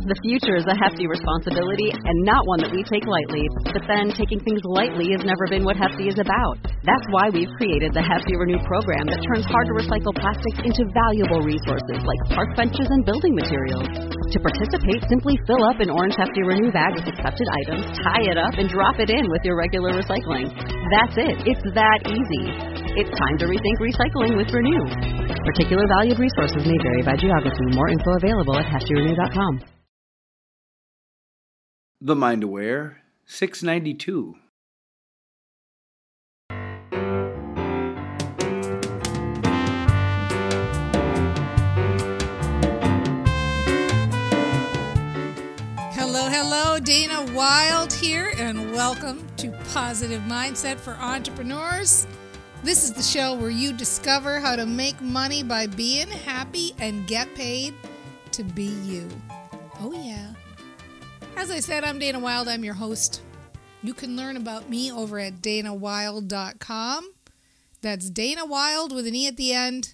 The future is a hefty responsibility and not one that we take lightly. But then taking things lightly has never been what Hefty is about. That's why we've created the Hefty Renew program that turns hard-to-recycle plastics into valuable resources like park benches and building materials. To participate, simply fill up an orange Hefty Renew bag with accepted items, tie it up, and drop it in with your regular recycling. That's it. It's that easy. It's time to rethink recycling with Renew. Particular valued resources may vary by geography. More info available at heftyrenew.com. The Mind Aware 692. Hello, Dana Wilde here, and welcome to Positive Mindset for Entrepreneurs. This is the show where you discover how to make money by being happy and get paid to be you. Oh yeah. As I said, I'm Dana Wilde. I'm your host. You can learn about me over at danawilde.com. That's Dana Wilde with an E at the end,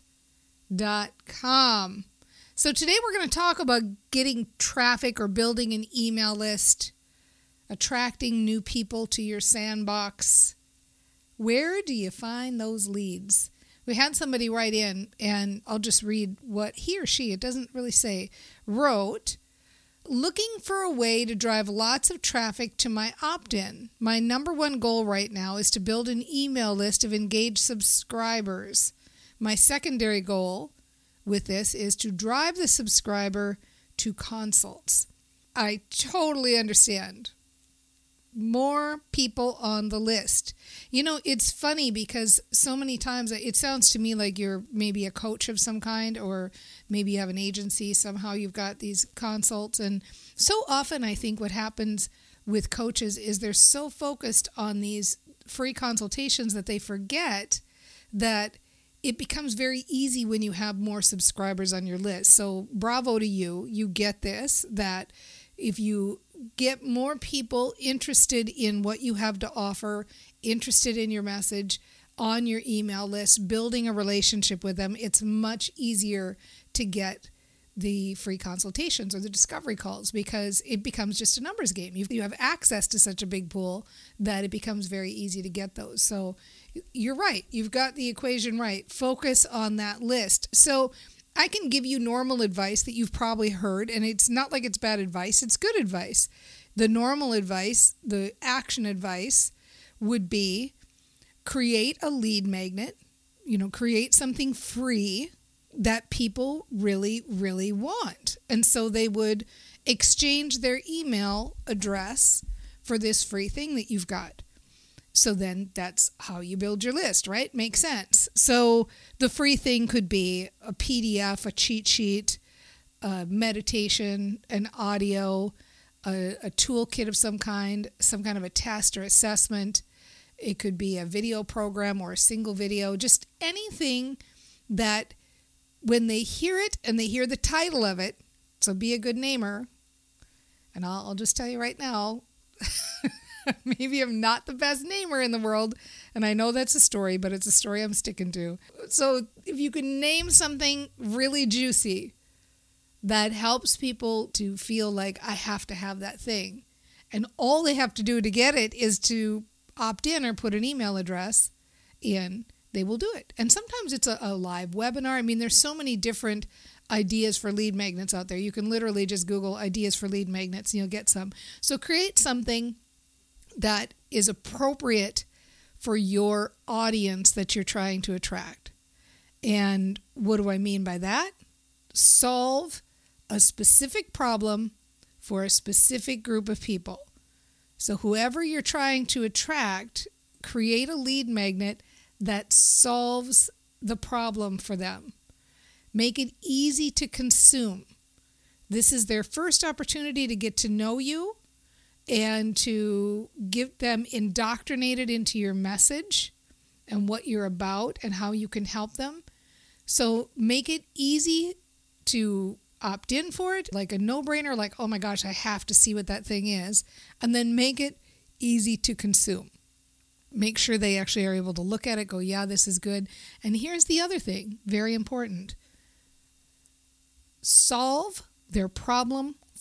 .com. So today we're going to talk about getting traffic or building an email list, attracting new people to your sandbox. Where do you find those leads? We had somebody write in, and I'll just read what he or she, it doesn't really say, wrote, looking for a way to drive lots of traffic to my opt-in. My number one goal right now is to build an email list of engaged subscribers. My secondary goal with this is to drive the subscriber to consults. I totally understand. More people on the list. You know, it's funny because so many times it sounds to me like you're maybe a coach of some kind, or maybe you have an agency, somehow you've got these consults. And so often I think what happens with coaches is they're so focused on these free consultations that they forget that it becomes very easy when you have more subscribers on your list. So bravo to you. You get this, that if you get more people interested in what you have to offer, interested in your message on your email list, building a relationship with them, it's much easier to get the free consultations or the discovery calls because it becomes just a numbers game. You have access to such a big pool that it becomes very easy to get those. So you're right. You've got the equation right. Focus on that list. So I can give you normal advice that you've probably heard, and it's not like it's bad advice. It's good advice. The normal advice, the action advice would be create a lead magnet, create something free that people really, really want. And so they would exchange their email address for this free thing that you've got. So then that's how you build your list, right? Makes sense. So the free thing could be a PDF, a cheat sheet, a meditation, an audio, a toolkit of some kind of a test or assessment. It could be a video program or a single video, just anything that when they hear it and they hear the title of it, so be a good namer. And I'll just tell you right now, maybe I'm not the best namer in the world, and I know that's a story, but it's a story I'm sticking to. So if you can name something really juicy that helps people to feel like I have to have that thing, and all they have to do to get it is to opt in or put an email address in, they will do it. And sometimes it's a live webinar. I mean, there's so many different ideas for lead magnets out there. You can literally just Google ideas for lead magnets and you'll get some. So create something that is appropriate for your audience that you're trying to attract. And what do I mean by that? Solve a specific problem for a specific group of people. So whoever you're trying to attract, create a lead magnet that solves the problem for them. Make it easy to consume. This is their first opportunity to get to know you and to get them indoctrinated into your message and what you're about and how you can help them. So make it easy to opt in for it, like a no-brainer, like, oh my gosh, I have to see what that thing is. And then make it easy to consume. Make sure they actually are able to look at it, go, yeah, this is good. And here's the other thing, very important. Solve their problem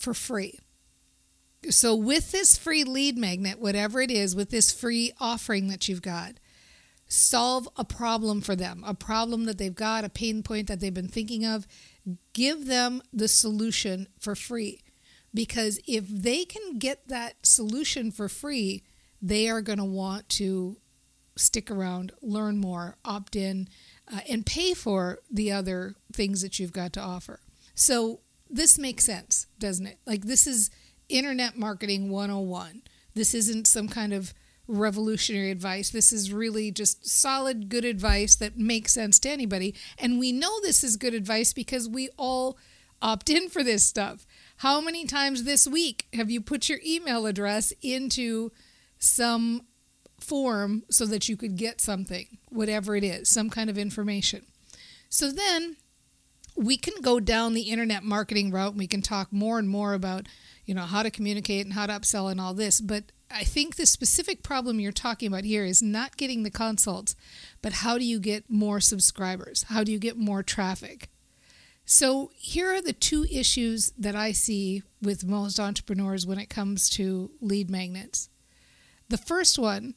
for free. So with this free lead magnet, whatever it is, with this free offering that you've got, solve a problem for them, a problem that they've got, a pain point that they've been thinking of. Give them the solution for free. Because if they can get that solution for free, they are going to want to stick around, learn more, opt in, and pay for the other things that you've got to offer. So this makes sense, doesn't it? Like, this is Internet Marketing 101. This isn't some kind of revolutionary advice. This is really just solid, good advice that makes sense to anybody. And we know this is good advice because we all opt in for this stuff. How many times this week have you put your email address into some form so that you could get something, whatever it is, some kind of information? So then we can go down the internet marketing route and we can talk more and more about, how to communicate and how to upsell and all this. But I think the specific problem you're talking about here is not getting the consults, but how do you get more subscribers? How do you get more traffic? So here are the two issues that I see with most entrepreneurs when it comes to lead magnets. The first one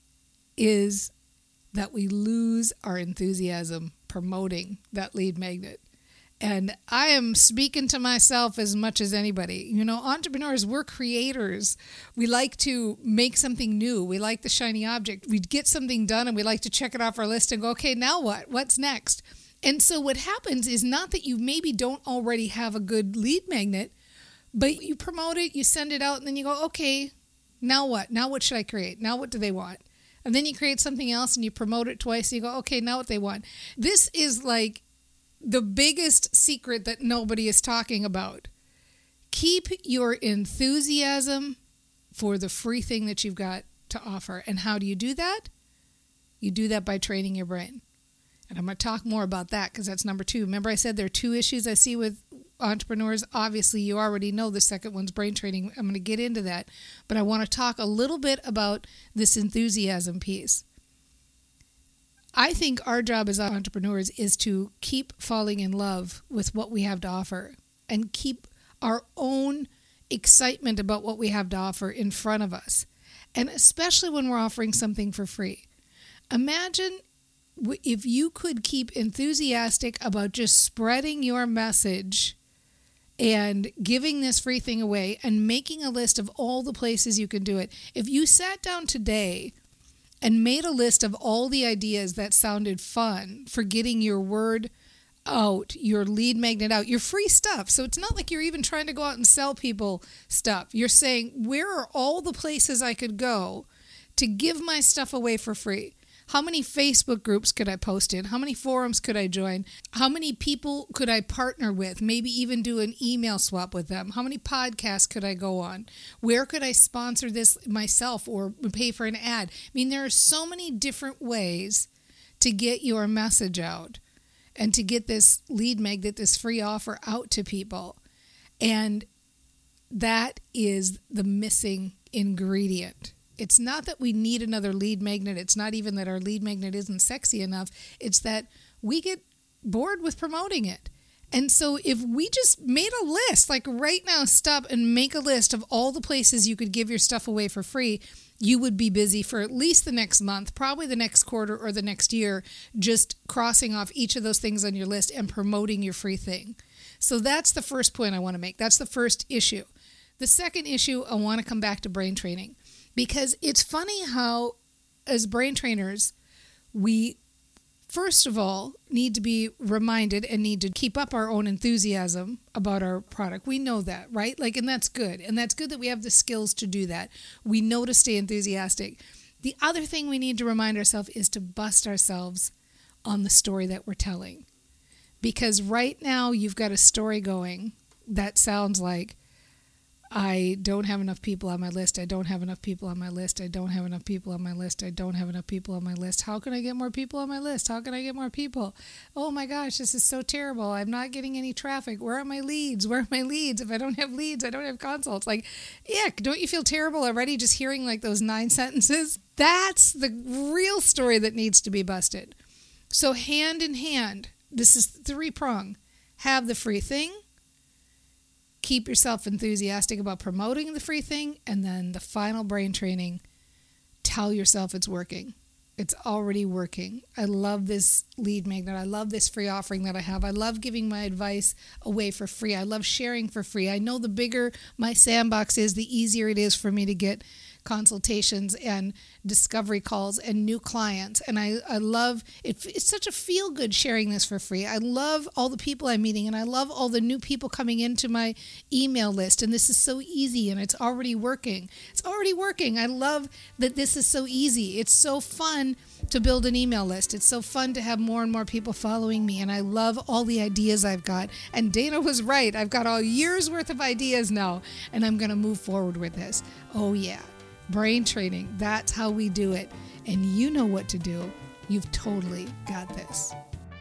is that we lose our enthusiasm promoting that lead magnet. And I am speaking to myself as much as anybody. Entrepreneurs, we're creators. We like to make something new. We like the shiny object. We get something done and we like to check it off our list and go, okay, now what? What's next? And so what happens is not that you maybe don't already have a good lead magnet, but you promote it, you send it out, and then you go, okay, now what? Now what should I create? Now what do they want? And then you create something else and you promote it twice and you go, okay, now what they want. This is like the biggest secret that nobody is talking about. Keep your enthusiasm for the free thing that you've got to offer. And how do you do that? You do that by training your brain. And I'm going to talk more about that because that's number 2. Remember I said there are 2 issues I see with entrepreneurs. Obviously, you already know the second one's brain training. I'm going to get into that. But I want to talk a little bit about this enthusiasm piece. I think our job as entrepreneurs is to keep falling in love with what we have to offer and keep our own excitement about what we have to offer in front of us. And especially when we're offering something for free. Imagine if you could keep enthusiastic about just spreading your message and giving this free thing away and making a list of all the places you can do it. If you sat down today and made a list of all the ideas that sounded fun for getting your word out, your lead magnet out, your free stuff. So it's not like you're even trying to go out and sell people stuff. You're saying, where are all the places I could go to give my stuff away for free? How many Facebook groups could I post in? How many forums could I join? How many people could I partner with? Maybe even do an email swap with them. How many podcasts could I go on? Where could I sponsor this myself or pay for an ad? I mean, there are so many different ways to get your message out and to get this lead magnet, this free offer out to people. And that is the missing ingredient. It's not that we need another lead magnet. It's not even that our lead magnet isn't sexy enough. It's that we get bored with promoting it. And so if we just made a list, like right now, stop and make a list of all the places you could give your stuff away for free, you would be busy for at least the next month, probably the next quarter or the next year, just crossing off each of those things on your list and promoting your free thing. So that's the first point I want to make. That's the first issue. The second issue, I want to come back to brain training. Because it's funny how, as brain trainers, we, first of all, need to be reminded and need to keep up our own enthusiasm about our product. We know that, right? And that's good. And that's good that we have the skills to do that. We know to stay enthusiastic. The other thing we need to remind ourselves is to bust ourselves on the story that we're telling. Because right now, you've got a story going that sounds like, I don't have enough people on my list. I don't have enough people on my list. I don't have enough people on my list. I don't have enough people on my list. How can I get more people on my list? How can I get more people? Oh my gosh, this is so terrible. I'm not getting any traffic. Where are my leads? Where are my leads? If I don't have leads, I don't have consults. Ick, don't you feel terrible already just hearing those 9 sentences? That's the real story that needs to be busted. So hand in hand, this is 3-prong. Have the free thing. keep yourself enthusiastic about promoting the free thing. And then the final brain training, tell yourself it's working. It's already working. I love this lead magnet. I love this free offering that I have. I love giving my advice away for free. I love sharing for free. I know the bigger my sandbox is, the easier it is for me to get consultations and discovery calls and new clients. And I love it. It's such a feel good sharing this for free. I love all the people I'm meeting, and I love all the new people coming into my email list. And this is so easy, and it's already working. It's already working. I love that this is so easy. It's so fun to build an email list. It's so fun to have more and more people following me. And I love all the ideas I've got. And Dana was right. I've got a year's worth of ideas now, and I'm going to move forward with this. Oh yeah. Brain training, that's how we do it. And you know what to do. You've totally got this.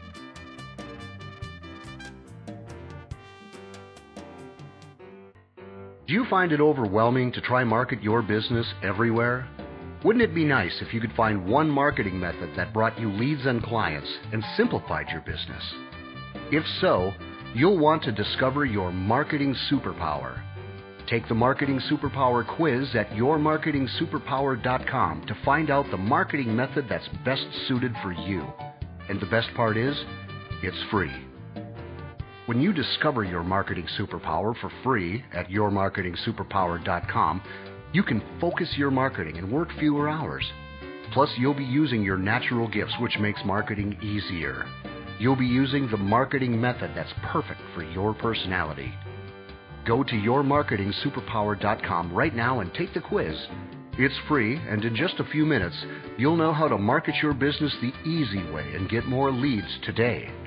Do you find it overwhelming to try market your business everywhere? Wouldn't it be nice if you could find one marketing method that brought you leads and clients and simplified your business? If so, you'll want to discover your marketing superpower. Take the Marketing Superpower quiz at yourmarketingsuperpower.com to find out the marketing method that's best suited for you. And the best part is, it's free. When you discover your marketing superpower for free at yourmarketingsuperpower.com, you can focus your marketing and work fewer hours. Plus, you'll be using your natural gifts, which makes marketing easier. You'll be using the marketing method that's perfect for your personality. Go to yourmarketingsuperpower.com right now and take the quiz. It's free, and in just a few minutes, you'll know how to market your business the easy way and get more leads today.